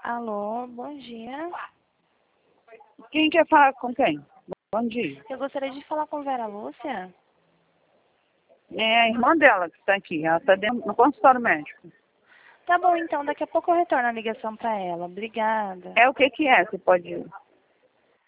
Alô, bom dia. Quem quer falar com quem? Bom dia. Eu gostaria de falar com Vera Lúcia. É a irmã dela que está aqui. Ela está no consultório médico. Tá bom, então. Daqui a pouco eu retorno a ligação para ela. Obrigada. É o que que é? Você pode